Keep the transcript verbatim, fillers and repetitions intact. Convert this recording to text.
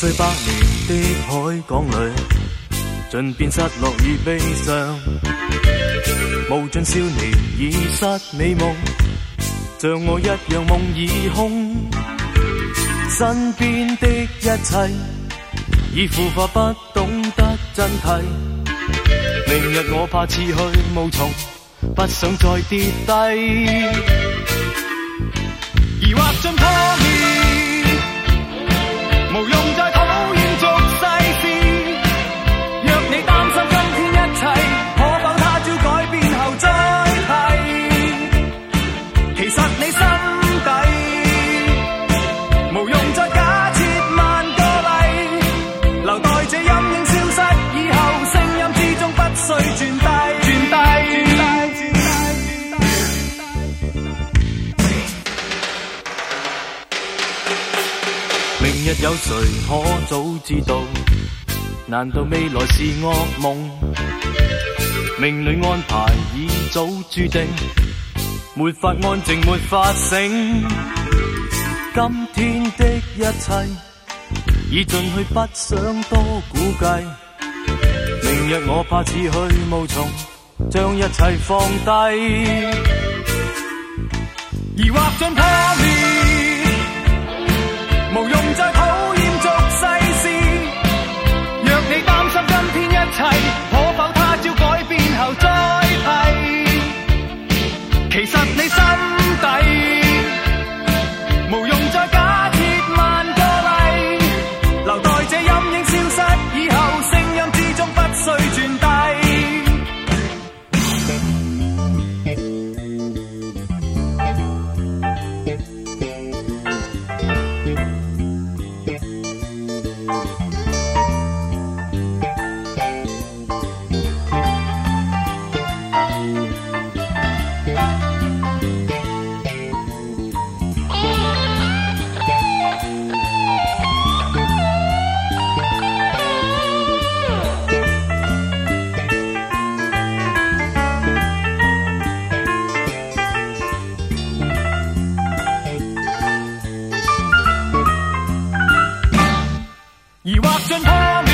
歲百年的海港裏，盡變失落與悲傷。無盡少年已失美夢，像我一樣夢已空。身邊的一切已腐化，不懂得真諦。明日我怕刺去無從，不想再跌低。疑惑盡破滅，無用再討厭俗世事。若你擔心今天一切，可否他朝改變後再提？其實你心底無用再假設萬個例，留待這陰影消失以後，聲音之中不需轉低。明日有誰可早知道？難道未來是噩夢？命裏安排已早注定，沒法安靜，沒法醒。今天的一切已盡去，不想多估計。明日我怕刺去無從，將一切放低。疑惑盡破滅，無用再討厭俗世事。若你擔心今天一切，可否他朝改變後再提？其實你心底無用再假設萬個例，留待這陰影消失以後，聲音之中不需轉低。疑惑盡破滅。